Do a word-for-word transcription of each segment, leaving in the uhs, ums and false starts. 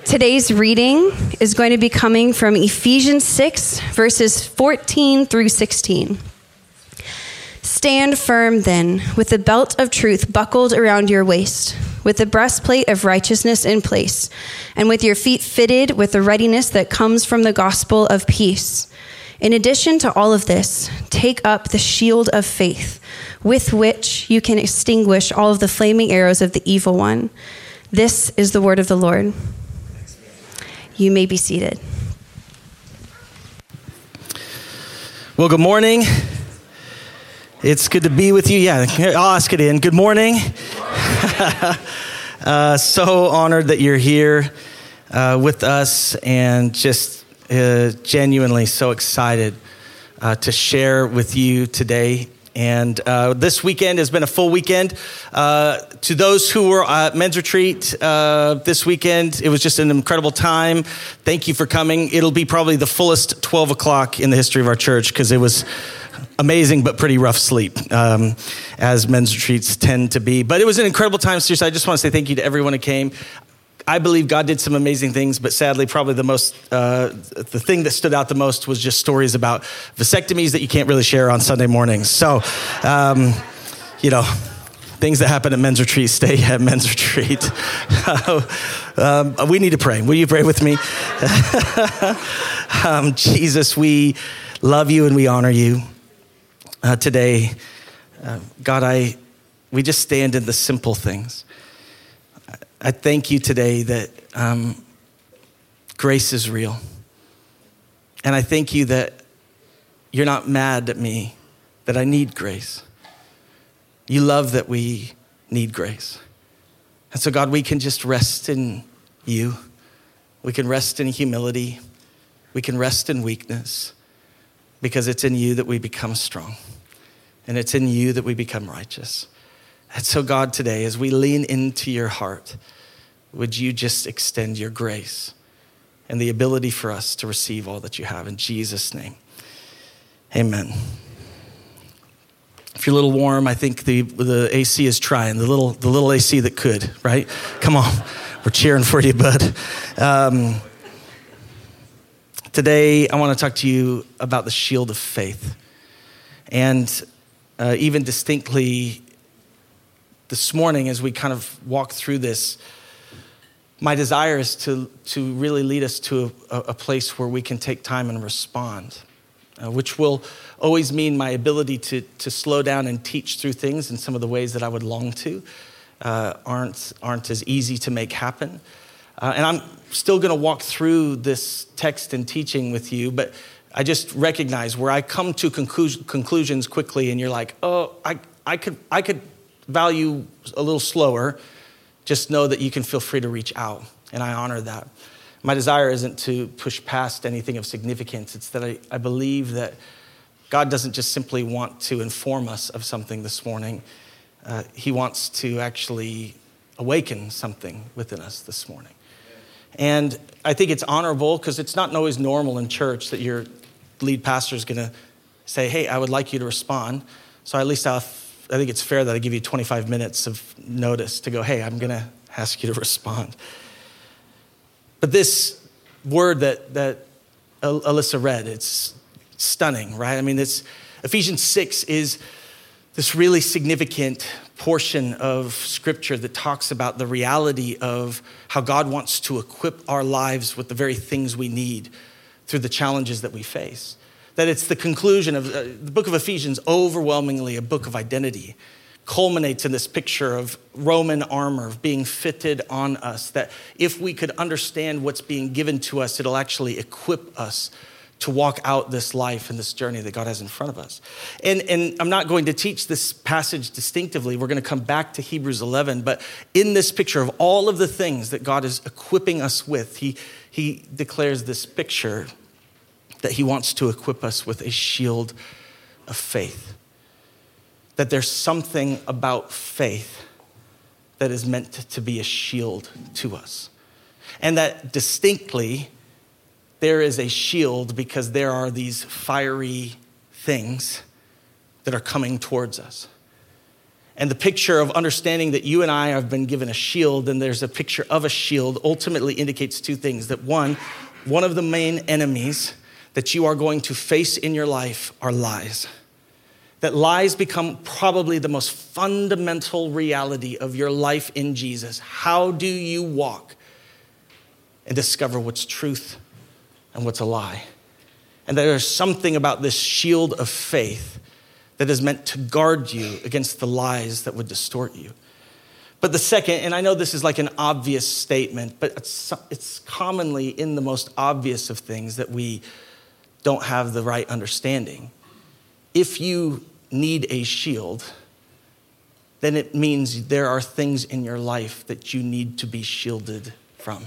Today's reading is going to be coming from Ephesians six, verses fourteen through sixteen. Stand firm then, with the belt of truth buckled around your waist, with the breastplate of righteousness in place, and with your feet fitted with the readiness that comes from the gospel of peace. In addition to all of this, take up the shield of faith, with which you can extinguish all of the flaming arrows of the evil one. This is the word of the Lord. You may be seated. Well, good morning. It's good to be with you. Yeah, I'll ask it in. Good morning. uh, so honored that you're here uh, with us, and just uh, genuinely so excited uh, to share with you today. And uh, this weekend has been a full weekend. Uh, to those who were at men's retreat uh, this weekend, it was just an incredible time. Thank you for coming. It'll be probably the fullest twelve o'clock in the history of our church, because it was amazing but pretty rough sleep, um, as men's retreats tend to be. But it was an incredible time. Seriously, I just want to say thank you to everyone who came. I believe God did some amazing things, but sadly, probably the most, uh, the thing that stood out the most was just stories about vasectomies that you can't really share on Sunday mornings. So, um, you know, things that happen at men's retreat stay at men's retreat. um, we need to pray. Will you pray with me? um, Jesus, we love you and we honor you uh, today. Uh, God, I we just stand in the simple things. I thank you today that um, grace is real. And I thank you that you're not mad at me, that I need grace. You love that we need grace. And so, God, we can just rest in you. We can rest in humility. We can rest in weakness, because it's in you that we become strong. And it's in you that we become righteous. And so, God, today, as we lean into your heart, would you just extend your grace and the ability for us to receive all that you have, in Jesus' name. Amen. If you're a little warm, I think the the A C is trying, the little the little A C that could, right? Come on, we're cheering for you, bud. Um, today, I want to talk to you about the shield of faith. And uh, even distinctly, this morning, as we kind of walk through this, my desire is to, to really lead us to a, a place where we can take time and respond, uh, which will always mean my ability to, to slow down and teach through things in some of the ways that I would long to uh, aren't, aren't as easy to make happen. Uh, and I'm still going to walk through this text and teaching with you, but I just recognize where I come to conclu- conclusions quickly, and you're like, oh, I, I could, I could, value a little slower, just know that you can feel free to reach out, and I honor that. My desire isn't to push past anything of significance. It's that I, I believe that God doesn't just simply want to inform us of something this morning. Uh, he wants to actually awaken something within us this morning. And I think it's honorable, because it's not always normal in church that your lead pastor is going to say, hey, I would like you to respond. So at least I'll I think it's fair that I give you twenty-five minutes of notice to go, hey, I'm going to ask you to respond. But this word that, that Alyssa read, it's stunning, right? I mean, this Ephesians six is this really significant portion of scripture that talks about the reality of how God wants to equip our lives with the very things we need through the challenges that we face. That it's the conclusion of uh, the book of Ephesians, overwhelmingly a book of identity, culminates in this picture of Roman armor being fitted on us, that if we could understand what's being given to us, it'll actually equip us to walk out this life and this journey that God has in front of us. And, and I'm not going to teach this passage distinctively. We're going to come back to Hebrews eleven, but in this picture of all of the things that God is equipping us with, he, he declares this picture that he wants to equip us with a shield of faith. That there's something about faith that is meant to be a shield to us. And that distinctly, there is a shield because there are these fiery things that are coming towards us. And the picture of understanding that you and I have been given a shield, and there's a picture of a shield, ultimately indicates two things. That one, one of the main enemies that you are going to face in your life are lies. That lies become probably the most fundamental reality of your life in Jesus. How do you walk and discover what's truth and what's a lie? And there is something about this shield of faith that is meant to guard you against the lies that would distort you. But the second, and I know this is like an obvious statement, but it's, it's commonly in the most obvious of things that we don't have the right understanding. If you need a shield, then it means there are things in your life that you need to be shielded from.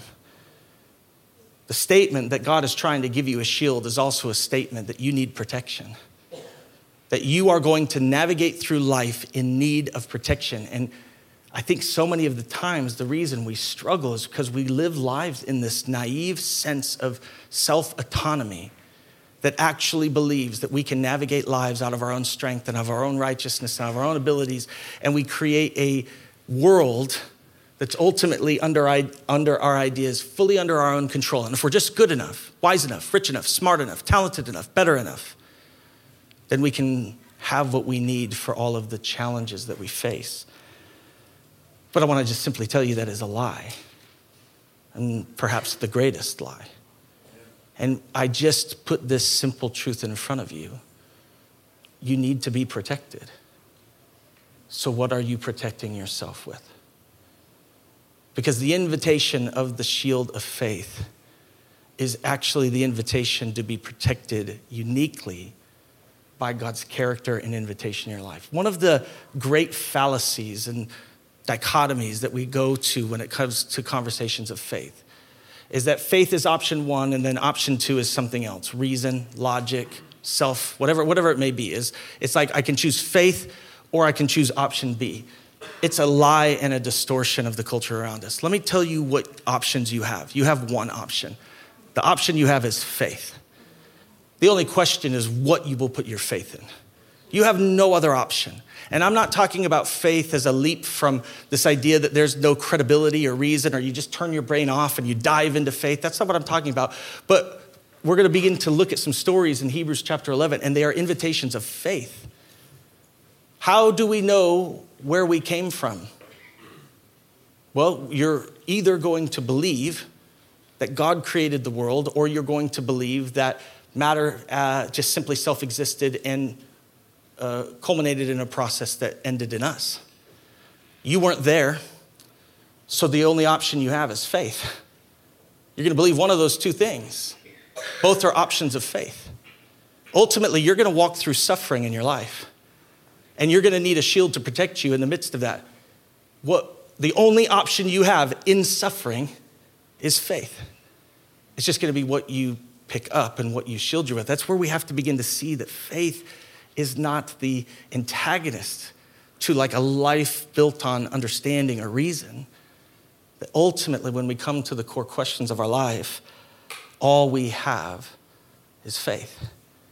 The statement that God is trying to give you a shield is also a statement that you need protection. That you are going to navigate through life in need of protection. And I think so many of the times the reason we struggle is because we live lives in this naive sense of self-autonomy that actually believes that we can navigate lives out of our own strength and of our own righteousness and of our own abilities. And we create a world that's ultimately under, under our ideas, fully under our own control. And if we're just good enough, wise enough, rich enough, smart enough, talented enough, better enough, then we can have what we need for all of the challenges that we face. But I want to just simply tell you that is a lie, and perhaps the greatest lie. And I just put this simple truth in front of you. You need to be protected. So what are you protecting yourself with? Because the invitation of the shield of faith is actually the invitation to be protected uniquely by God's character and invitation in your life. One of the great fallacies and dichotomies that we go to when it comes to conversations of faith is that faith is option one, and then option two is something else. Reason, logic, self, whatever, whatever it may be. Is it's like I can choose faith or I can choose option B. It's a lie and a distortion of the culture around us. Let me tell you what options you have. You have one option. The option you have is faith. The only question is what you will put your faith in. You have no other option. And I'm not talking about faith as a leap from this idea that there's no credibility or reason, or you just turn your brain off and you dive into faith. That's not what I'm talking about. But we're going to begin to look at some stories in Hebrews chapter eleven, and they are invitations of faith. How do we know where we came from? Well, you're either going to believe that God created the world, or you're going to believe that matter uh, just simply self-existed and uh, culminated in a process that ended in us. You weren't there, so the only option you have is faith. You're going to believe one of those two things. Both are options of faith. Ultimately, you're going to walk through suffering in your life, and you're going to need a shield to protect you in the midst of that. What the only option you have in suffering is faith. It's just going to be what you pick up and what you shield you with. That's where we have to begin to see that faith is not the antagonist to like a life built on understanding or reason. That ultimately, when we come to the core questions of our life, all we have is faith.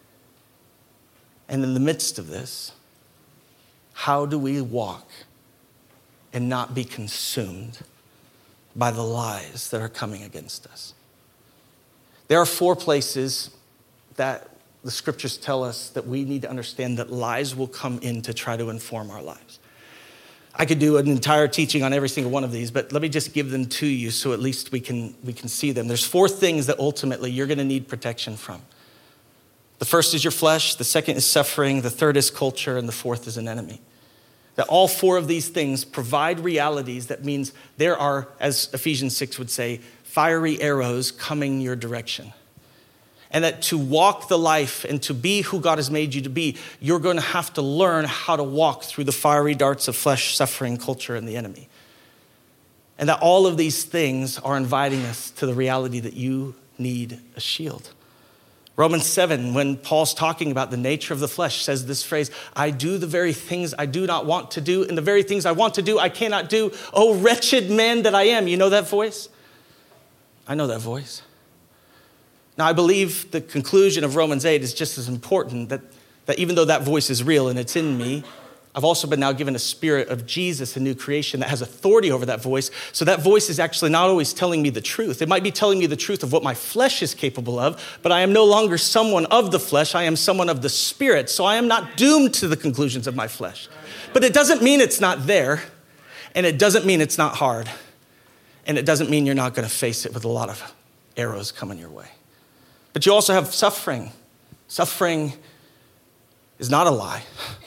And in the midst of this, how do we walk and not be consumed by the lies that are coming against us? There are four places that the scriptures tell us that we need to understand that lies will come in to try to inform our lives. I could do an entire teaching on every single one of these, but let me just give them to you so at least we can, we can see them. There's four things that ultimately you're going to need protection from. The first is your flesh, the second is suffering, the third is culture, and the fourth is an enemy. That all four of these things provide realities that means there are, as Ephesians six would say, fiery arrows coming your direction. And that to walk the life and to be who God has made you to be, you're going to have to learn how to walk through the fiery darts of flesh, suffering, culture, and the enemy. And that all of these things are inviting us to the reality that you need a shield. Romans seven, when Paul's talking about the nature of the flesh, says this phrase, I do the very things I do not want to do, and the very things I want to do, I cannot do. Oh, wretched man that I am. You know that voice? I know that voice. Now, I believe the conclusion of Romans eight is just as important, that, that even though that voice is real and it's in me, I've also been now given a spirit of Jesus, a new creation that has authority over that voice. So that voice is actually not always telling me the truth. It might be telling me the truth of what my flesh is capable of, but I am no longer someone of the flesh. I am someone of the spirit. So I am not doomed to the conclusions of my flesh. But it doesn't mean it's not there, and it doesn't mean it's not hard, and it doesn't mean you're not going to face it with a lot of arrows coming your way. But you also have suffering. Suffering is not a lie.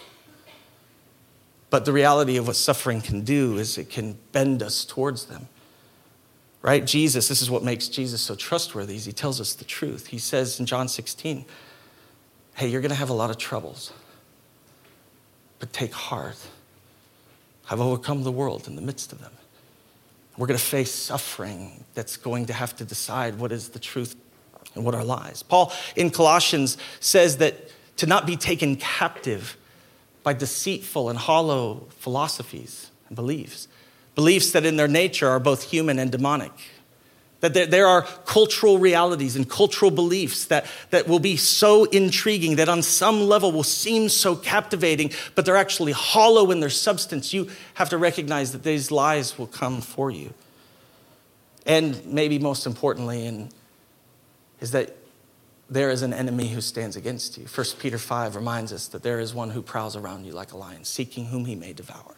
But the reality of what suffering can do is it can bend us towards them, right? Jesus, this is what makes Jesus so trustworthy, is he tells us the truth. He says in John sixteen, hey, you're going to have a lot of troubles, but take heart. I've overcome the world in the midst of them. We're going to face suffering that's going to have to decide what is the truth and what are lies. Paul in Colossians says that to not be taken captive by deceitful and hollow philosophies and beliefs. Beliefs that in their nature are both human and demonic. That there, there are cultural realities and cultural beliefs that, that will be so intriguing, that on some level will seem so captivating, but they're actually hollow in their substance. You have to recognize that these lies will come for you. And maybe most importantly, and is that there is an enemy who stands against you. First Peter five reminds us that there is one who prowls around you like a lion, seeking whom he may devour.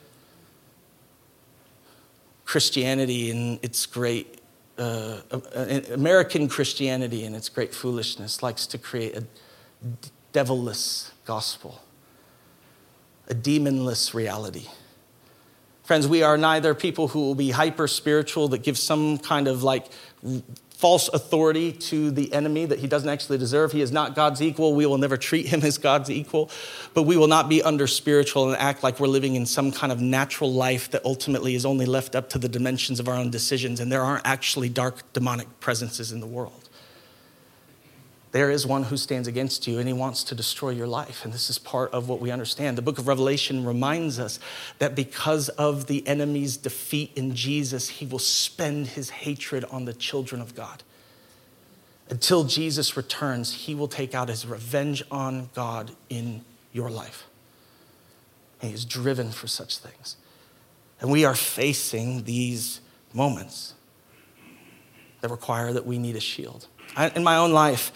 Christianity and its great, uh, American Christianity and its great foolishness likes to create a devil-less gospel, a demonless reality. Friends, we are neither people who will be hyper-spiritual that give some kind of like false authority to the enemy that he doesn't actually deserve. He is not God's equal. We will never treat him as God's equal, but we will not be under spiritual and act like we're living in some kind of natural life that ultimately is only left up to the dimensions of our own decisions, and there aren't actually dark demonic presences in the world. There is one who stands against you, and he wants to destroy your life. And this is part of what we understand. The book of Revelation reminds us that because of the enemy's defeat in Jesus, he will spend his hatred on the children of God. Until Jesus returns, he will take out his revenge on God in your life. And he is driven for such things. And we are facing these moments that require that we need a shield. I, in my own life,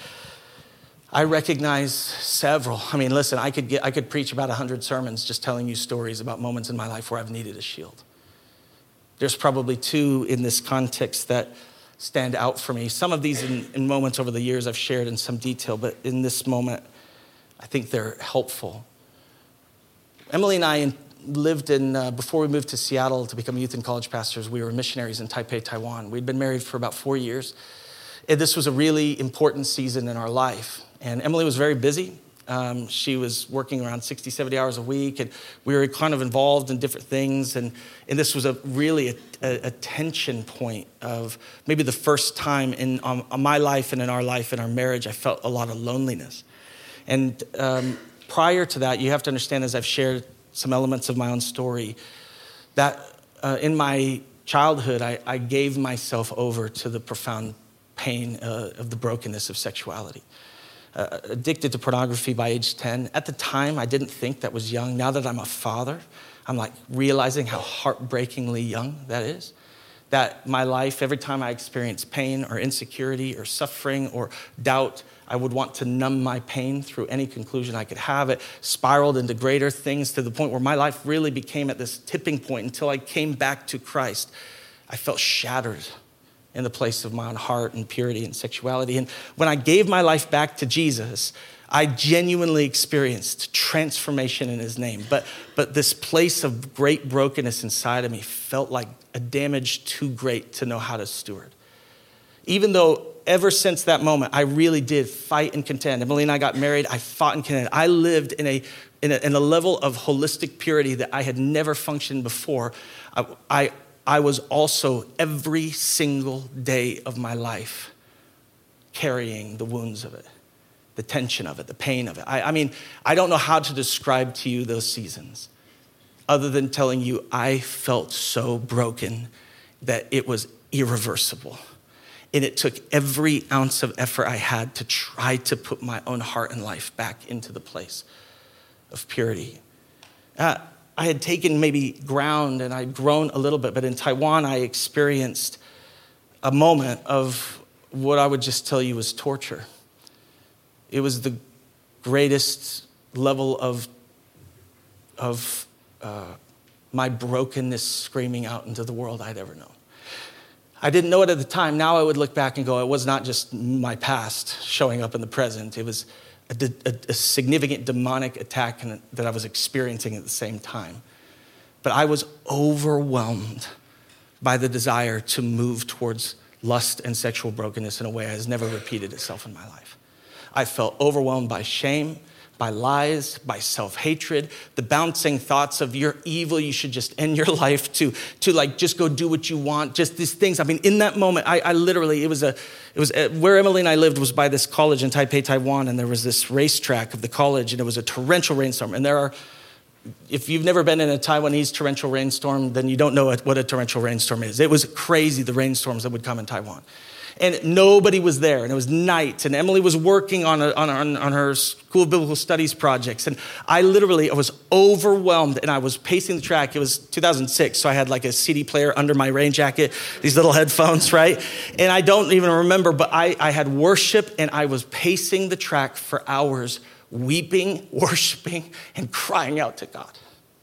I recognize several. I mean, listen, I could get, I could preach about a hundred sermons just telling you stories about moments in my life where I've needed a shield. There's probably two in this context that stand out for me. Some of these in, in moments over the years I've shared in some detail, but in this moment, I think they're helpful. Emily and I lived in, uh, before we moved to Seattle to become youth and college pastors, we were missionaries in Taipei, Taiwan. We'd been married for about four years. And this was a really important season in our life. And Emily was very busy. Um, she was working around sixty, seventy hours a week, and we were kind of involved in different things. And, and this was a really a, a, a tension point of maybe the first time in um, my life and in our life, in our marriage, I felt a lot of loneliness. And um, prior to that, you have to understand, as I've shared some elements of my own story, that uh, in my childhood, I, I gave myself over to the profound pain uh, of the brokenness of sexuality. Uh, addicted to pornography by age ten. At the time, I didn't think that was young. Now that I'm a father, I'm like realizing how heartbreakingly young that is. That my life, every time I experienced pain or insecurity or suffering or doubt, I would want to numb my pain through any conclusion I could have. It spiraled into greater things to the point where my life really became at this tipping point until I came back to Christ. I felt shattered in the place of my own heart and purity and sexuality. And when I gave my life back to Jesus, I genuinely experienced transformation in his name. But, but this place of great brokenness inside of me felt like a damage too great to know how to steward. Even though ever since that moment, I really did fight and contend. Emily and I got married, I fought and contended. I lived in a, in a, in a level of holistic purity that I had never functioned before. I, I I was also every single day of my life carrying the wounds of it, the tension of it, the pain of it. I, I mean, I don't know how to describe to you those seasons other than telling you I felt so broken that it was irreversible. And it took every ounce of effort I had to try to put my own heart and life back into the place of purity. Uh, I had taken maybe ground and I'd grown a little bit, but in Taiwan, I experienced a moment of what I would just tell you was torture. It was the greatest level of, of uh, my brokenness screaming out into the world I'd ever known. I didn't know it at the time. Now I would look back and go, it was not just my past showing up in the present. It was a, a, a significant demonic attack that I was experiencing at the same time. But I was overwhelmed by the desire to move towards lust and sexual brokenness in a way that has never repeated itself in my life. I felt overwhelmed by shame, by lies, by self-hatred, the bouncing thoughts of you're evil, you should just end your life, to, to like just go do what you want, just these things. I mean, in that moment, I, I literally, it was a, it was a, where Emily and I lived was by this college in Taipei, Taiwan, and there was this racetrack of the college, and it was a torrential rainstorm. And there are, if you've never been in a Taiwanese torrential rainstorm, then you don't know what a torrential rainstorm is. It was crazy, the rainstorms that would come in Taiwan. And nobody was there, and it was night, and Emily was working on, a, on, on, on her School of Biblical Studies projects, and I literally I was overwhelmed, and I was pacing the track. It was two thousand six, so I had like a C D player under my rain jacket, these little headphones, right? And I don't even remember, but I, I had worship, and I was pacing the track for hours, weeping, worshiping, and crying out to God.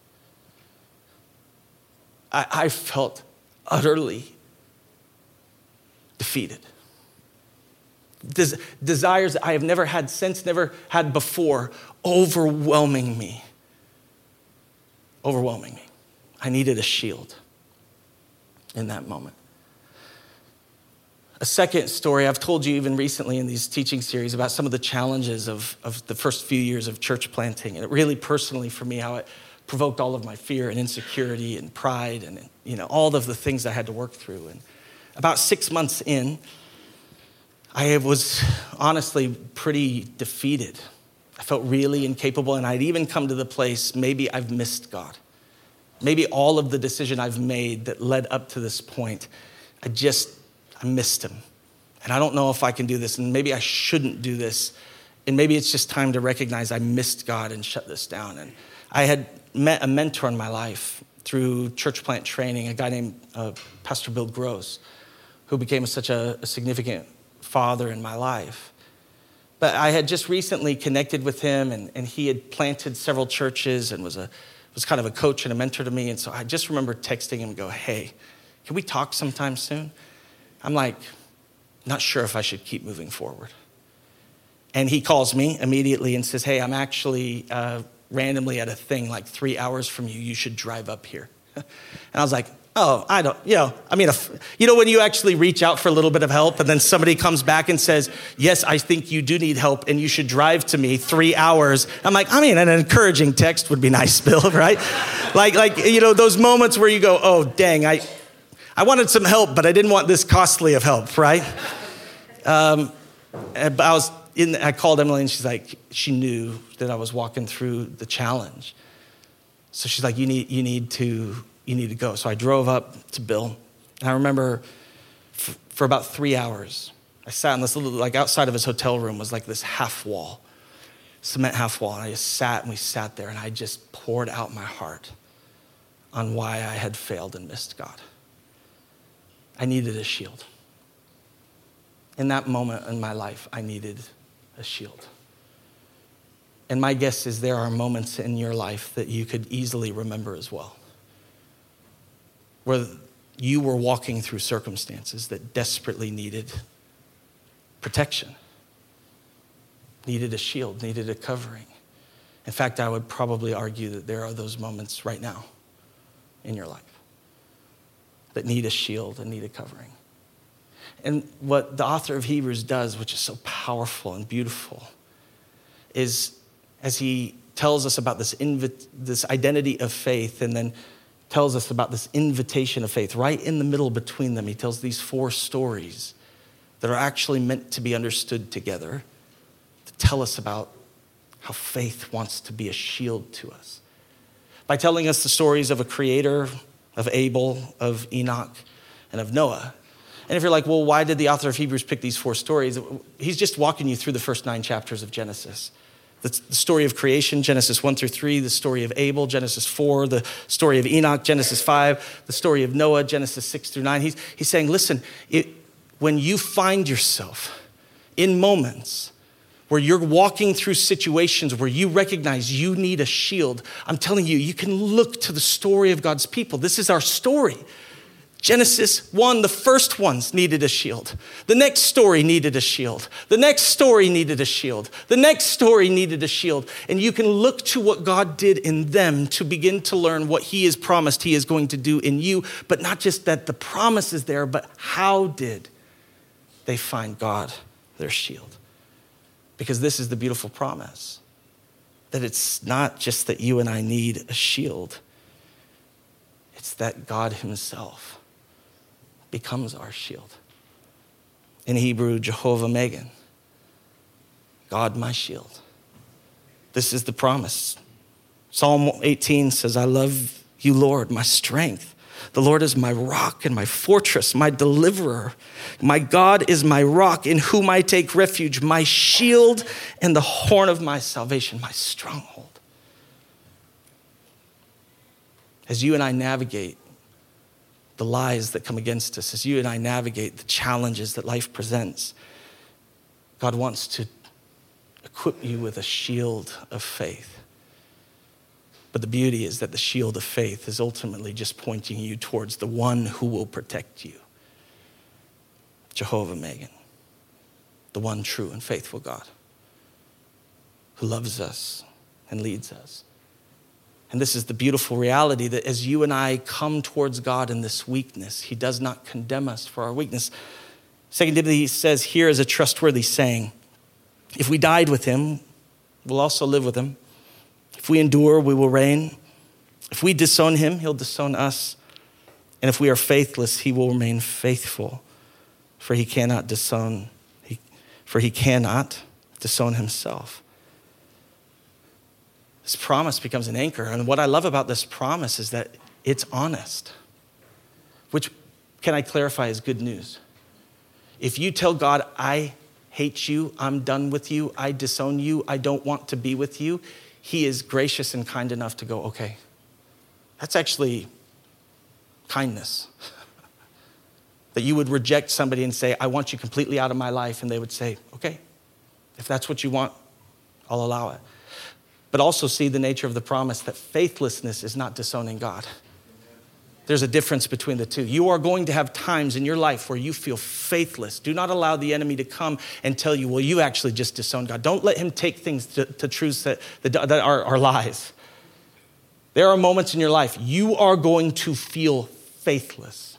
I, I felt utterly defeated. Des- desires that I have never had since, never had before, overwhelming me. Overwhelming me. I needed a shield in that moment. A second story, I've told you even recently in these teaching series about some of the challenges of, of the first few years of church planting. And it really personally for me, how it provoked all of my fear and insecurity and pride and, you know, all of the things I had to work through. And about six months in, I was honestly pretty defeated. I felt really incapable, and I'd even come to the place, maybe I've missed God. Maybe all of the decision I've made that led up to this point, I just, I missed him. And I don't know if I can do this, and maybe I shouldn't do this. And maybe it's just time to recognize I missed God and shut this down. And I had met a mentor in my life through church plant training, a guy named uh, Pastor Bill Gross, who became such a, a significant father in my life. But I had just recently connected with him, and, and he had planted several churches and was a was kind of a coach and a mentor to me. And so I just remember texting him and go, hey, can we talk sometime soon? I'm like, not sure if I should keep moving forward. And he calls me immediately and says, hey, I'm actually uh, randomly at a thing like three hours from you. You should drive up here. And I was like, oh, I don't, you know, I mean, if, you know, when you actually reach out for a little bit of help and then somebody comes back and says, yes, I think you do need help and you should drive to me three hours. I'm like, I mean, an encouraging text would be nice, Bill, right? like, like, you know, those moments where you go, oh, dang, I, I wanted some help, but I didn't want this costly of help, right? Um, but I was in, I called Emily and she's like, she knew that I was walking through the challenge. So she's like, you need, you need to, you need to go. So I drove up to Bill. And I remember f- for about three hours, I sat in this little, like outside of his hotel room was like this half wall, cement half wall. And I just sat and we sat there and I just poured out my heart on why I had failed and missed God. I needed a shield. In that moment in my life, I needed a shield. And my guess is there are moments in your life that you could easily remember as well, where you were walking through circumstances that desperately needed protection, needed a shield, needed a covering. In fact, I would probably argue that there are those moments right now in your life that need a shield and need a covering. And what the author of Hebrews does, which is so powerful and beautiful, is as he tells us about this invi- this identity of faith and then tells us about this invitation of faith, right in the middle between them, he tells these four stories that are actually meant to be understood together to tell us about how faith wants to be a shield to us. By telling us the stories of a creator, of Abel, of Enoch, and of Noah. And if you're like, well, why did the author of Hebrews pick these four stories? He's just walking you through the first nine chapters of Genesis. The, the story of creation, Genesis one through three, the story of Abel, Genesis four, the story of Enoch, Genesis five, the story of Noah, Genesis six through nine. He's, he's saying, listen, it, when you find yourself in moments where you're walking through situations where you recognize you need a shield, I'm telling you, you can look to the story of God's people. This is our story. Genesis one, the first ones needed a shield. The next story needed a shield. The next story needed a shield. The next story needed a shield. And you can look to what God did in them to begin to learn what he has promised he is going to do in you. But not just that the promise is there, but how did they find God, their shield? Because this is the beautiful promise, that it's not just that you and I need a shield. It's that God himself becomes our shield. In Hebrew, Jehovah Megan, God my shield. This is the promise. Psalm eighteen says, I love you, Lord, my strength. The Lord is my rock and my fortress, my deliverer. My God is my rock in whom I take refuge, my shield and the horn of my salvation, my stronghold. As you and I navigate the lies that come against us, as you and I navigate the challenges that life presents, God wants to equip you with a shield of faith. But the beauty is that the shield of faith is ultimately just pointing you towards the one who will protect you. Jehovah Megan, the one true and faithful God who loves us and leads us. And this is the beautiful reality that as you and I come towards God in this weakness, he does not condemn us for our weakness. Second Timothy says, here is a trustworthy saying, if we died with him, we'll also live with him. If we endure, we will reign. If we disown him, he'll disown us. And if we are faithless, he will remain faithful. For he cannot disown, he, for he cannot disown himself. This promise becomes an anchor. And what I love about this promise is that it's honest, which, can I clarify, is good news. If you tell God, I hate you, I'm done with you, I disown you, I don't want to be with you, he is gracious and kind enough to go, okay, that's actually kindness. That you would reject somebody and say, I want you completely out of my life. And they would say, okay, if that's what you want, I'll allow it. But also see the nature of the promise that faithlessness is not disowning God. There's a difference between the two. You are going to have times in your life where you feel faithless. Do not allow the enemy to come and tell you, well, you actually just disowned God. Don't let him take things to, to truths that, that, that are, are lies. There are moments in your life you are going to feel faithless.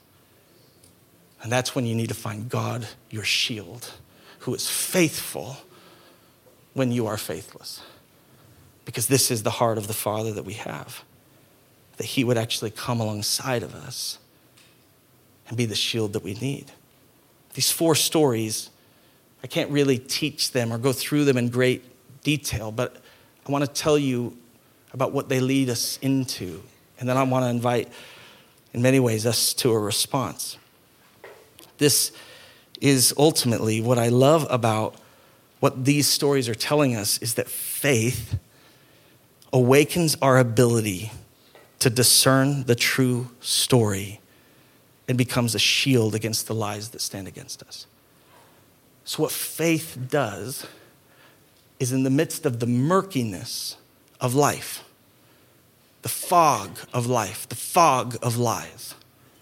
And that's when you need to find God, your shield, who is faithful when you are faithless. Because this is the heart of the Father that we have. That he would actually come alongside of us and be the shield that we need. These four stories, I can't really teach them or go through them in great detail, but I want to tell you about what they lead us into. And then I want to invite, in many ways, us to a response. This is ultimately what I love about what these stories are telling us, is that faith awakens our ability to discern the true story and becomes a shield against the lies that stand against us. So what faith does is, in the midst of the murkiness of life, the fog of life, the fog of lies,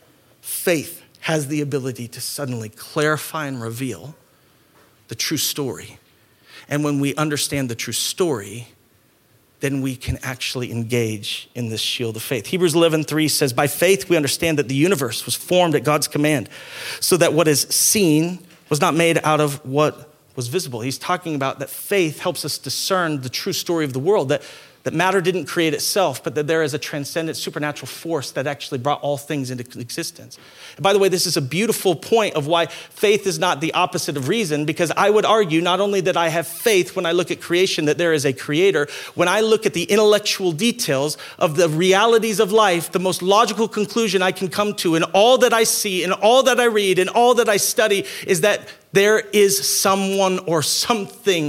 faith has the ability to suddenly clarify and reveal the true story. And when we understand the true story, then we can actually engage in this shield of faith. Hebrews eleven three says, by faith we understand that the universe was formed at God's command, so that what is seen was not made out of what was visible. He's talking about that faith helps us discern the true story of the world, that, that matter didn't create itself, but that there is a transcendent supernatural force that actually brought all things into existence. And by the way, this is a beautiful point of why faith is not the opposite of reason, because I would argue not only that I have faith when I look at creation, that there is a creator, when I look at the intellectual details of the realities of life, the most logical conclusion I can come to in all that I see, in all that I read, in all that I study, is that there is someone or something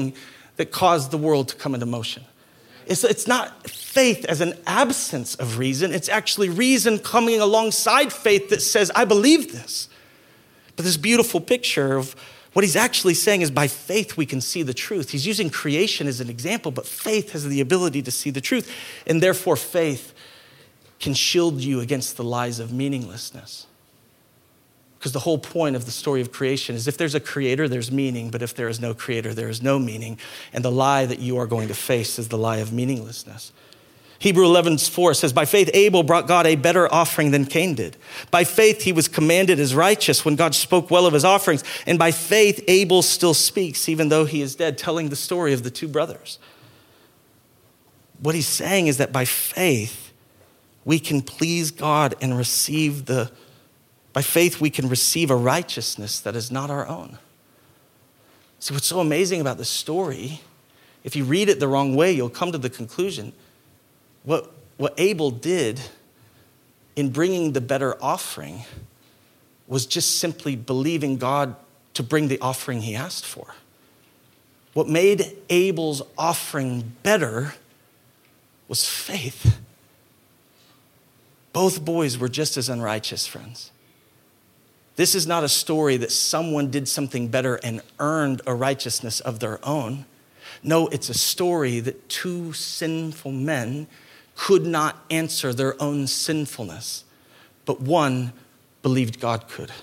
that caused the world to come into motion. It's, it's not faith as an absence of reason. It's actually reason coming alongside faith that says, I believe this. But this beautiful picture of what he's actually saying is by faith we can see the truth. He's using creation as an example, but faith has the ability to see the truth. And therefore faith can shield you against the lies of meaninglessness. Because the whole point of the story of creation is if there's a creator, there's meaning, but if there is no creator, there is no meaning. And the lie that you are going to face is the lie of meaninglessness. Hebrews eleven four says, by faith Abel brought God a better offering than Cain did. By faith he was commended as righteous when God spoke well of his offerings. And by faith Abel still speaks, even though he is dead, telling the story of the two brothers. What he's saying is that by faith, we can please God and receive the By faith, we can receive a righteousness that is not our own. See, what's so amazing about this story, if you read it the wrong way, you'll come to the conclusion, what, what Abel did in bringing the better offering was just simply believing God to bring the offering he asked for. What made Abel's offering better was faith. Both boys were just as unrighteous, friends. This is not a story that someone did something better and earned a righteousness of their own. No, it's a story that two sinful men could not answer their own sinfulness, but one believed God could.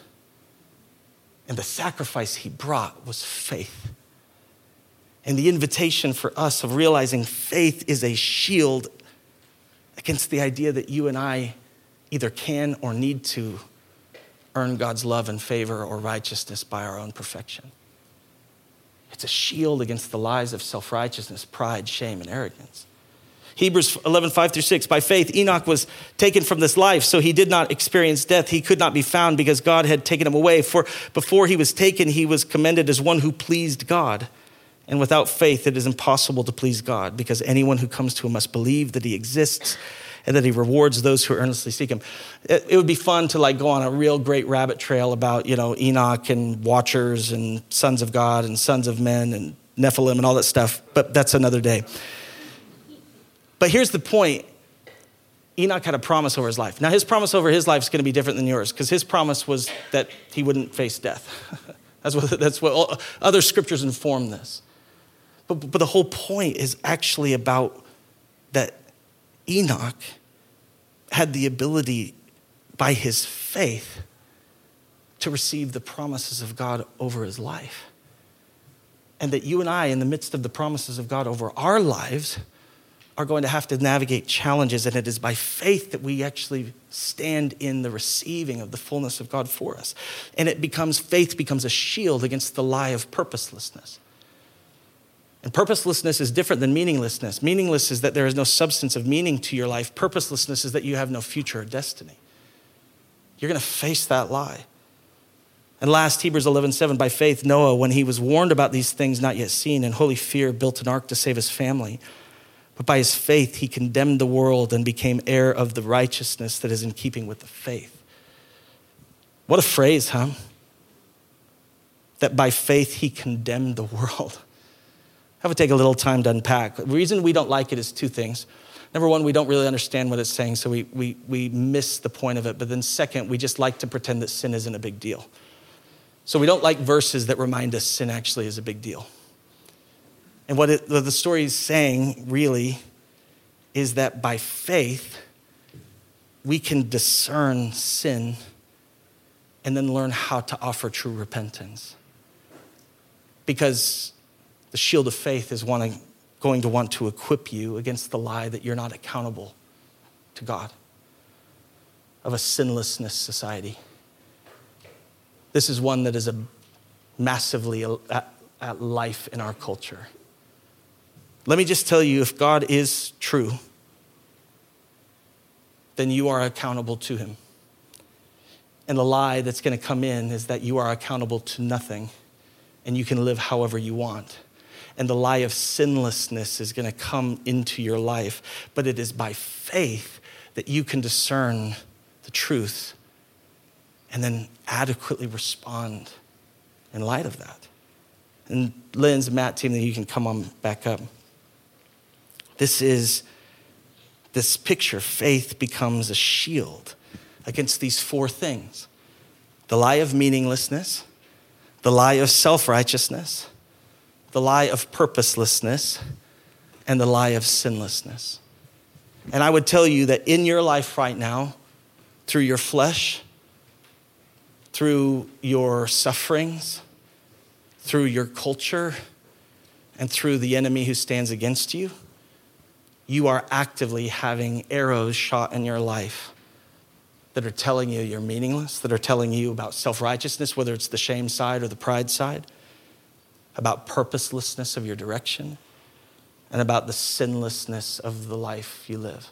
And the sacrifice he brought was faith. And the invitation for us of realizing faith is a shield against the idea that you and I either can or need to earn God's love and favor or righteousness by our own perfection. It's a shield against the lies of self-righteousness, pride, shame, and arrogance. Hebrews eleven five through six, by faith Enoch was taken from this life, so he did not experience death. He could not be found because God had taken him away. For before he was taken, he was commended as one who pleased God. And without faith, it is impossible to please God, because anyone who comes to him must believe that he exists and that he rewards those who earnestly seek him. It, it would be fun to like go on a real great rabbit trail about, you know, Enoch and Watchers and sons of God and sons of men and Nephilim and all that stuff, but that's another day. But here's the point. Enoch had a promise over his life. Now his promise over his life is going to be different than yours, because his promise was that he wouldn't face death. that's what, that's what all, other scriptures inform this. But, but the whole point is actually about that Enoch had the ability by his faith to receive the promises of God over his life. And that you and I, in the midst of the promises of God over our lives, are going to have to navigate challenges. And it is by faith that we actually stand in the receiving of the fullness of God for us. And it becomes, faith becomes a shield against the lie of purposelessness. And purposelessness is different than meaninglessness. Meaningless is that there is no substance of meaning to your life. Purposelessness is that you have no future or destiny. You're going to face that lie. And last, Hebrews eleven seven, by faith, Noah, when he was warned about these things not yet seen, in holy fear built an ark to save his family. But by his faith, he condemned the world and became heir of the righteousness that is in keeping with the faith. What a phrase, huh? That by faith, he condemned the world. I would take a little time to unpack. The reason we don't like it is two things. Number one, we don't really understand what it's saying, so we, we, we miss the point of it. But then second, we just like to pretend that sin isn't a big deal. So we don't like verses that remind us sin actually is a big deal. And what, it, what the story is saying really is that by faith, we can discern sin and then learn how to offer true repentance. Because the shield of faith is wanting, going to want to equip you against the lie that you're not accountable to God, of a sinlessness society. This is one that is a massively at, at life in our culture. Let me just tell you, if God is true, then you are accountable to him. And the lie that's going to come in is that you are accountable to nothing and you can live however you want. And the lie of sinlessness is going to come into your life. But it is by faith that you can discern the truth and then adequately respond in light of that. And Lynn's, Matt team, that you can come on back up. This is, this picture, faith becomes a shield against these four things. The lie of meaninglessness, the lie of self-righteousness, the lie of purposelessness, and the lie of sinlessness. And I would tell you that in your life right now, through your flesh, through your sufferings, through your culture, and through the enemy who stands against you, you are actively having arrows shot in your life that are telling you you're meaningless, that are telling you about self-righteousness, whether it's the shame side or the pride side, about purposelessness of your direction, and about the sinlessness of the life you live.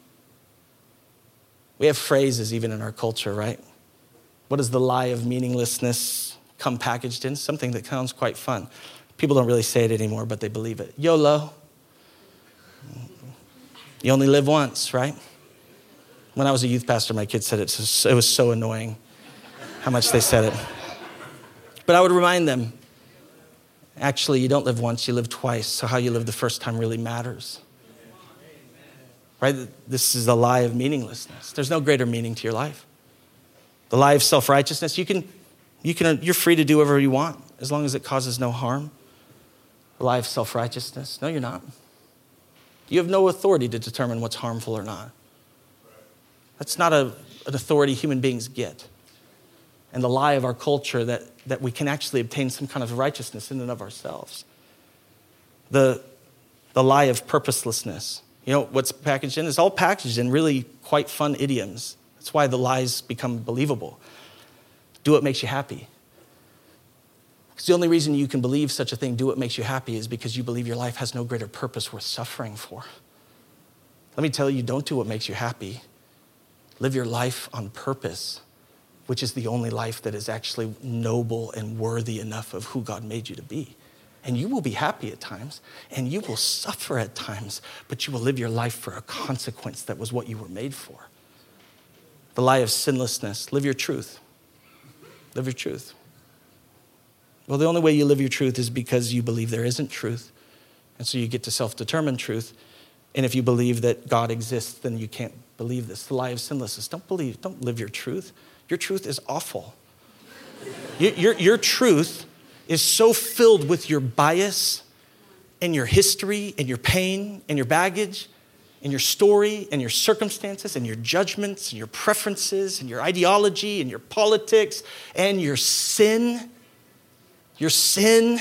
We have phrases even in our culture, right? What does the lie of meaninglessness come packaged in? Something that sounds quite fun. People don't really say it anymore, but they believe it. YOLO. You only live once, right? When I was a youth pastor, my kids said it. It was so annoying how much they said it. But I would remind them, actually, you don't live once, you live twice. So how you live the first time really matters. Right? This is the lie of meaninglessness. There's no greater meaning to your life. The lie of self-righteousness, you can, you can, you're free to do whatever you want as long as it causes no harm. The lie of self-righteousness, no, you're not. You have no authority to determine what's harmful or not. That's not a, an authority human beings get. And the lie of our culture that, that we can actually obtain some kind of righteousness in and of ourselves. The, the lie of purposelessness. You know, what's packaged in is all packaged in really quite fun idioms. That's why the lies become believable. Do what makes you happy. Because the only reason you can believe such a thing, do what makes you happy, is because you believe your life has no greater purpose worth suffering for. Let me tell you, don't do what makes you happy. Live your life on purpose, which is the only life that is actually noble and worthy enough of who God made you to be. And you will be happy at times, and you will suffer at times, but you will live your life for a consequence that was what you were made for. The lie of sinlessness, live your truth. Live your truth. Well, the only way you live your truth is because you believe there isn't truth, and so you get to self-determine truth. And if you believe that God exists, then you can't believe this. The lie of sinlessness, don't believe, don't live your truth. Your truth is awful. Your, your, your truth is so filled with your bias and your history and your pain and your baggage and your story and your circumstances and your judgments and your preferences and your ideology and your politics and your sin. Your sin.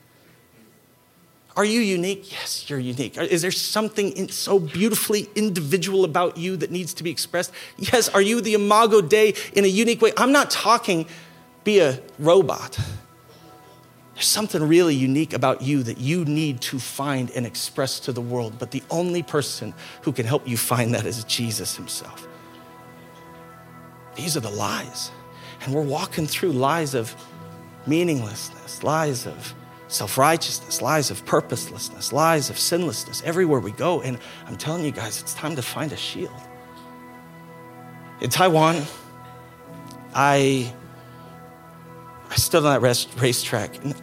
Are you unique? Yes, you're unique. Is there something in, so beautifully individual about you that needs to be expressed? Yes. Are you the imago Dei in a unique way? I'm not talking be a robot. There's something really unique about you that you need to find and express to the world. But the only person who can help you find that is Jesus himself. These are the lies. And we're walking through lies of meaninglessness, lies of self-righteousness, lies of purposelessness, lies of sinlessness everywhere we go. And I'm telling you guys, it's time to find a shield. In Taiwan, I I stood on that race, racetrack. And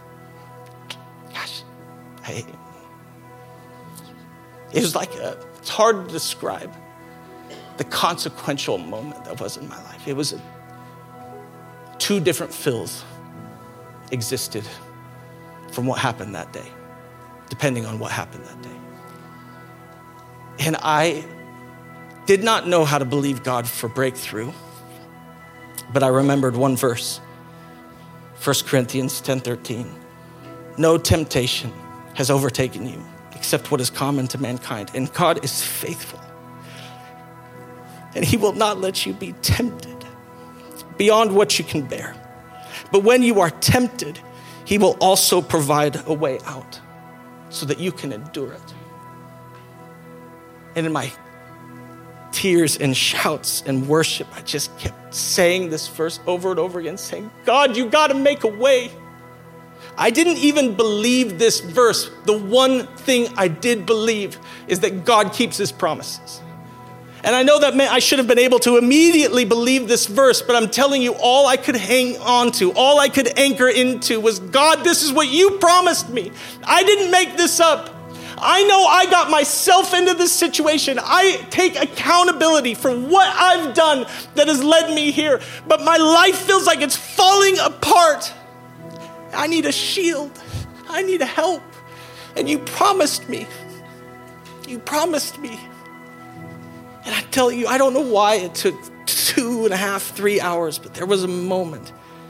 gosh, I, it was like a, it's hard to describe the consequential moment that was in my life. It was a, two different Phils existed from what happened that day, depending on what happened that day. And I did not know how to believe God for breakthrough, but I remembered one verse, First Corinthians ten thirteen. No temptation has overtaken you except what is common to mankind, and God is faithful. And he will not let you be tempted beyond what you can bear. But when you are tempted, he will also provide a way out so that you can endure it. And in my tears and shouts and worship, I just kept saying this verse over and over again, saying, God, you got to make a way. I didn't even believe this verse. The one thing I did believe is that God keeps his promises. And I know that meant I should have been able to immediately believe this verse, but I'm telling you, all I could hang on to, all I could anchor into was, God, this is what you promised me. I didn't make this up. I know I got myself into this situation. I take accountability for what I've done that has led me here, but my life feels like it's falling apart. I need a shield. I need a help. And you promised me. You promised me. And I tell you, I don't know why it took two and a half, three hours, but there was a moment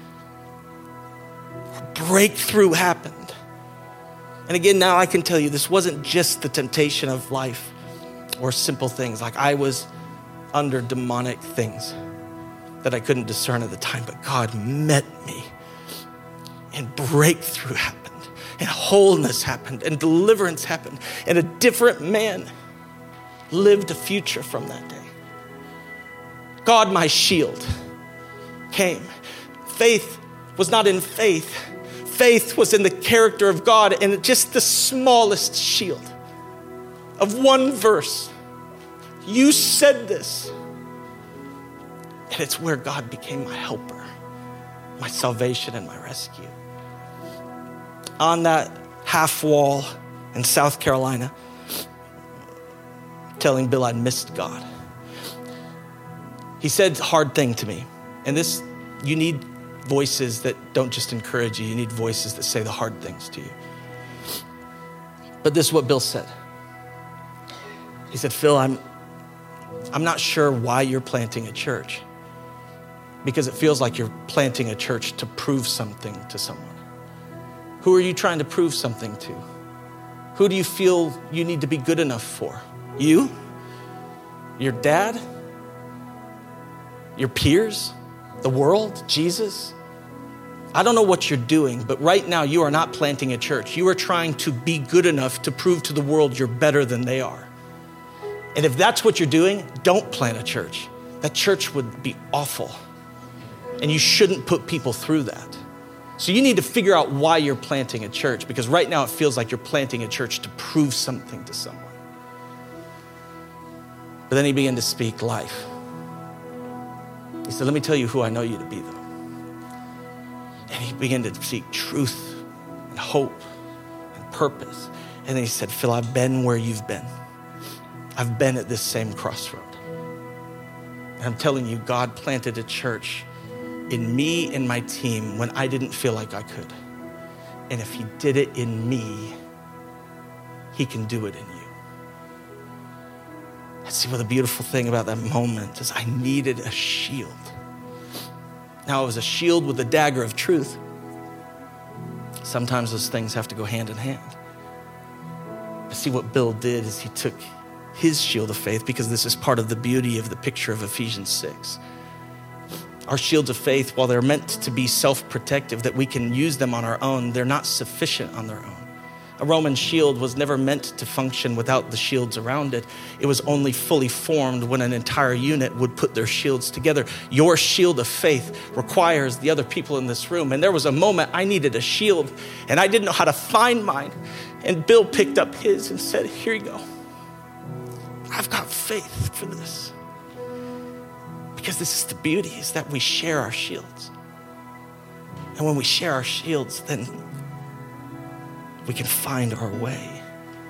where breakthrough happened. And again, now I can tell you, this wasn't just the temptation of life or simple things. Like I was under demonic things that I couldn't discern at the time, but God met me and breakthrough happened and wholeness happened and deliverance happened and a different man lived a future from that day. God, my shield, came. Faith was not in faith. Faith was in the character of God and just the smallest shield of one verse. You said this. And it's where God became my helper, my salvation and my rescue. On that half wall in South Carolina, telling Bill I'd missed God. He said a hard thing to me. And this, you need voices that don't just encourage you. You need voices that say the hard things to you. But this is what Bill said. He said, Phil, I'm, I'm not sure why you're planting a church, because it feels like you're planting a church to prove something to someone. Who are you trying to prove something to? Who do you feel you need to be good enough for? You? Your dad? Your peers? The world? Jesus? I don't know what you're doing, but right now you are not planting a church. You are trying to be good enough to prove to the world you're better than they are. And if that's what you're doing, don't plant a church. That church would be awful. And you shouldn't put people through that. So you need to figure out why you're planting a church, because right now it feels like you're planting a church to prove something to someone. But then he began to speak life. He said, let me tell you who I know you to be, though. And he began to speak truth and hope and purpose. And then he said, Phil, I've been where you've been. I've been at this same crossroad. And I'm telling you, God planted a church in me and my team when I didn't feel like I could. And if he did it in me, he can do it in you. See, what the beautiful thing about that moment is I needed a shield. Now it was a shield with a dagger of truth. Sometimes those things have to go hand in hand. But see, what Bill did is he took his shield of faith, because this is part of the beauty of the picture of Ephesians six. Our shields of faith, while they're meant to be self-protective, that we can use them on our own, they're not sufficient on their own. A Roman shield was never meant to function without the shields around it. It was only fully formed when an entire unit would put their shields together. Your shield of faith requires the other people in this room. And there was a moment I needed a shield, and I didn't know how to find mine. And Bill picked up his and said, here you go. I've got faith for this. Because this is the beauty, is that we share our shields. And when we share our shields, then we can find our way.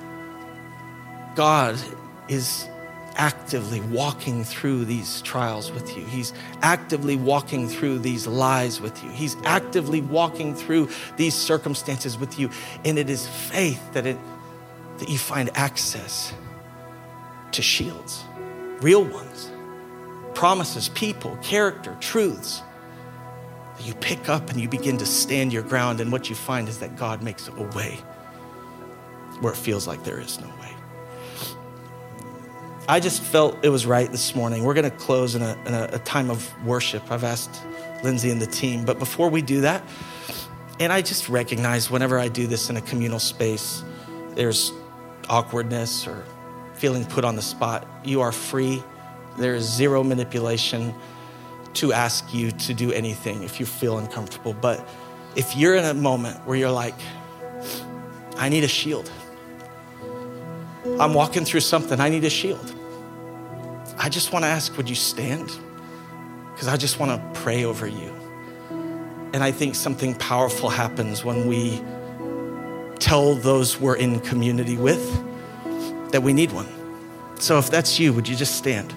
God is actively walking through these trials with you. He's actively walking through these lies with you. He's actively walking through these circumstances with you. And it is faith that it that you find access to shields, real ones, promises, people, character, truths that you pick up and you begin to stand your ground. And what you find is that God makes a way where it feels like there is no way. I just felt it was right this morning. We're going to close in, a, in a, a time of worship. I've asked Lindsay and the team, but before we do that, and I just recognize whenever I do this in a communal space, there's awkwardness or feeling put on the spot. You are free. There is zero manipulation to ask you to do anything if you feel uncomfortable. But if you're in a moment where you're like, I need a shield. I'm walking through something. I need a shield. I just want to ask, would you stand? Because I just want to pray over you. And I think something powerful happens when we tell those we're in community with that we need one. So if that's you, would you just stand?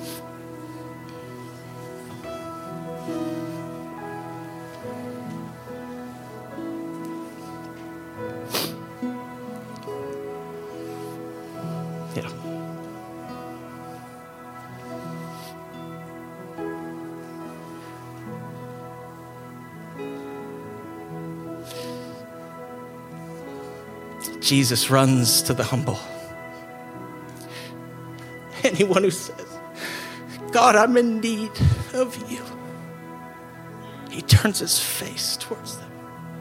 Yeah. Jesus runs to the humble. Anyone who says, God, I'm in need of you, he turns his face towards them.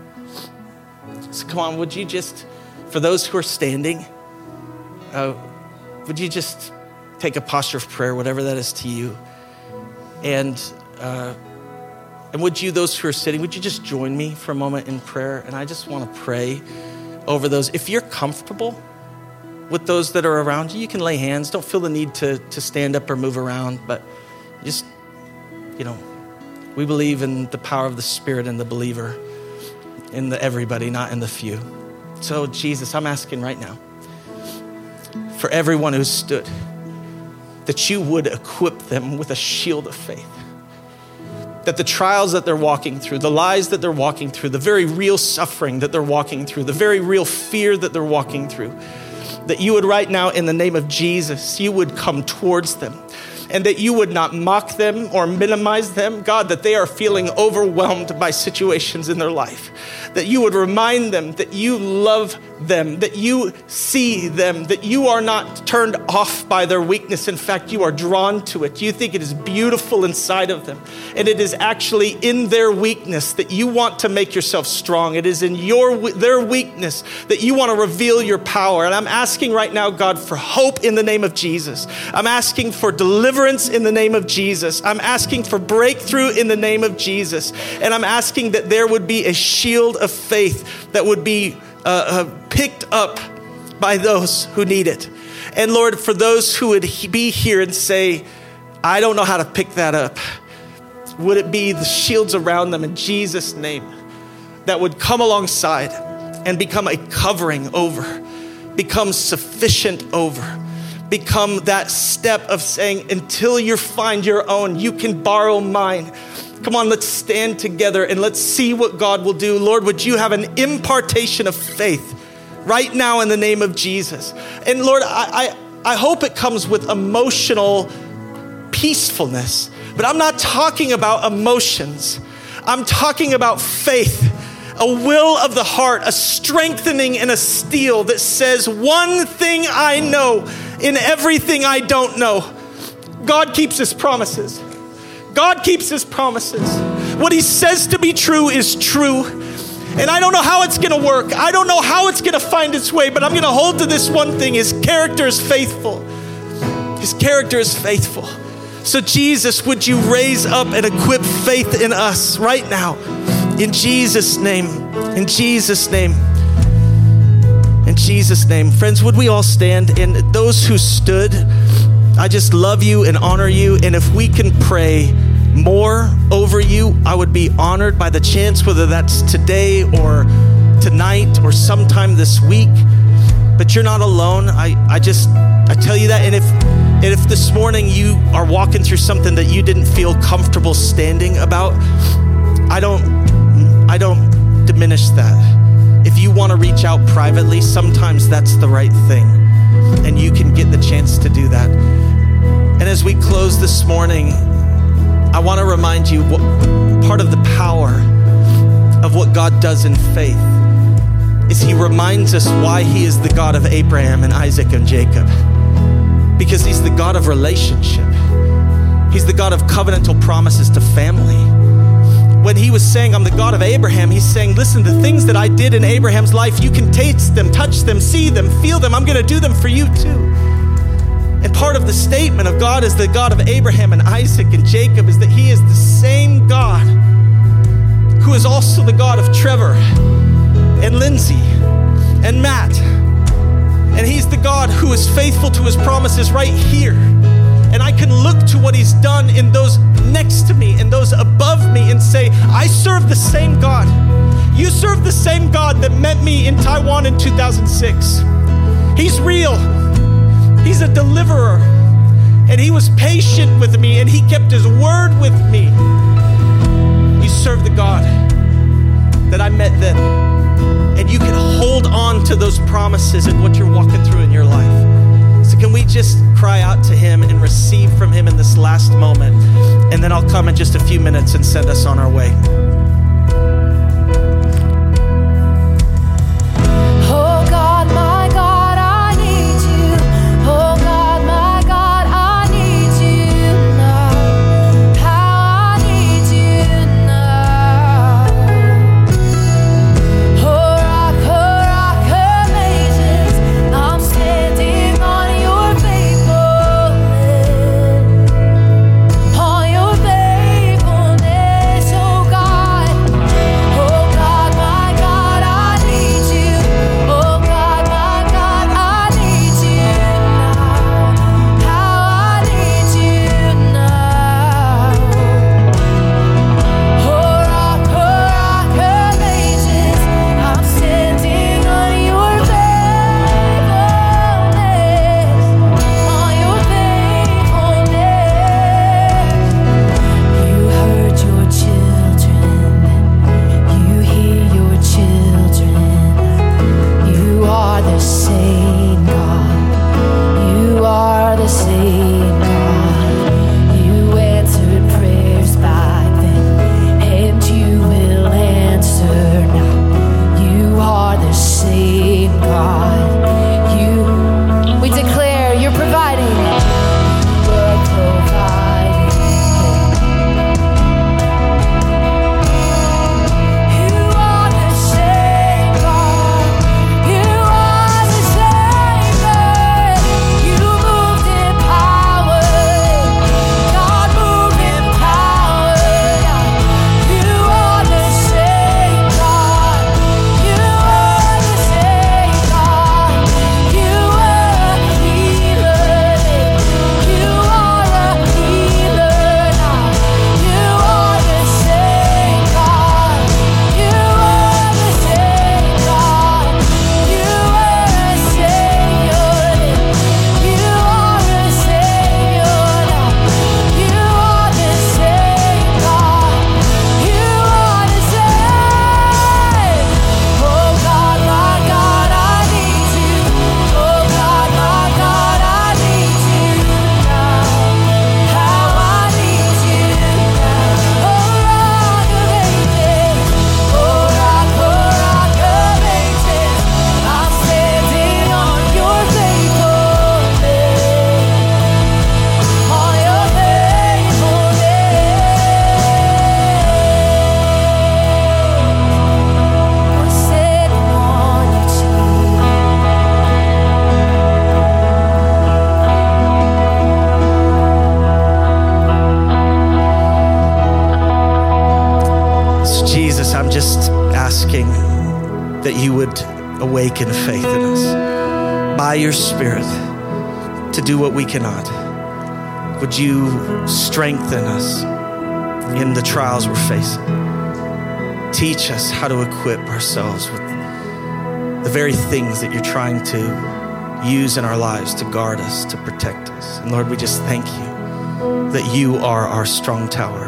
So come on, would you just, for those who are standing, uh, would you just take a posture of prayer, whatever that is to you? And uh, and would you, those who are sitting, would you just join me for a moment in prayer? And I just want to pray over those. If you're comfortable with those that are around you, you can lay hands. Don't feel the need to, to stand up or move around, but just, you know, we believe in the power of the Spirit and the believer, in the everybody, not in the few. So Jesus, I'm asking right now for everyone who's stood, that you would equip them with a shield of faith. That the trials that they're walking through, the lies that they're walking through, the very real suffering that they're walking through, the very real fear that they're walking through, that you would right now, in the name of Jesus, you would come towards them, and that you would not mock them or minimize them. God, that they are feeling overwhelmed by situations in their life, that you would remind them that you love them, that you see them, that you are not turned off by their weakness. In fact, you are drawn to it. You think it is beautiful inside of them. And it is actually in their weakness that you want to make yourself strong. It is in your their weakness that you want to reveal your power. And I'm asking right now, God, for hope in the name of Jesus. I'm asking for deliverance in the name of Jesus. I'm asking for breakthrough in the name of Jesus. And I'm asking that there would be a shield of faith that would be Uh, uh, picked up by those who need it. And Lord, for those who would he- be here and say, I don't know how to pick that up, would it be the shields around them in Jesus' name that would come alongside and become a covering over, become sufficient over, become that step of saying, until you find your own, you can borrow mine. Come on, let's stand together and let's see what God will do. Lord, would you have an impartation of faith right now in the name of Jesus? And Lord, I, I, I hope it comes with emotional peacefulness, but I'm not talking about emotions. I'm talking about faith, a will of the heart, a strengthening and a steel that says, one thing I know in everything I don't know, God keeps his promises. God keeps his promises. What he says to be true is true. And I don't know how it's going to work. I don't know how it's going to find its way, but I'm going to hold to this one thing. His character is faithful. His character is faithful. So Jesus, would you raise up and equip faith in us right now? In Jesus' name. In Jesus' name. In Jesus' name. Friends, would we all stand? And those who stood, I just love you and honor you. And if we can pray more over you, I would be honored by the chance, whether that's today or tonight or sometime this week. But you're not alone. I, I just, I tell you that. And if, and if this morning you are walking through something that you didn't feel comfortable standing about, I don't, I don't diminish that. If you want to reach out privately, sometimes that's the right thing. And you can get the chance to do that. And as we close this morning, I want to remind you what part of the power of what God does in faith is he reminds us why he is the God of Abraham and Isaac and Jacob. Because he's the God of relationship. He's the God of covenantal promises to family. When he was saying, I'm the God of Abraham, he's saying, listen, the things that I did in Abraham's life, you can taste them, touch them, see them, feel them. I'm going to do them for you too. And part of the statement of God as the God of Abraham and Isaac and Jacob is that he is the same God who is also the God of Trevor and Lindsay and Matt. And he's the God who is faithful to his promises right here. And I can look to what he's done in those next to me and those above me and say, I serve the same God. You serve the same God that met me in Taiwan in two thousand six. He's real. He's a deliverer. And he was patient with me and he kept his word with me. You serve the God that I met then. And you can hold on to those promises and what you're walking through in your life. So can we just cry out to him and receive from him in this last moment? And then I'll come in just a few minutes and send us on our way. Awaken faith in us by your Spirit to do what we cannot. Would you strengthen us in the trials we're facing? Teach us how to equip ourselves with the very things that you're trying to use in our lives to guard us, to protect us. And Lord, we just thank you that you are our strong tower,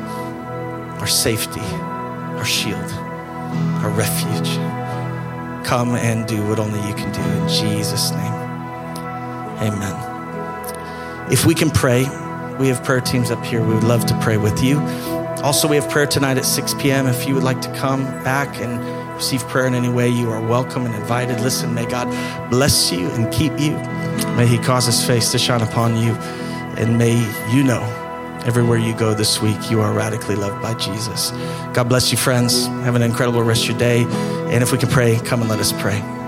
our safety, our shield, our refuge. Come and do what only you can do in Jesus' name. Amen. If we can pray, we have prayer teams up here. We would love to pray with you. Also, we have prayer tonight at six p.m. If you would like to come back and receive prayer in any way, you are welcome and invited. Listen, may God bless you and keep you. May he cause his face to shine upon you. And may you know everywhere you go this week, you are radically loved by Jesus. God bless you, friends. Have an incredible rest of your day. And if we can pray, come and let us pray.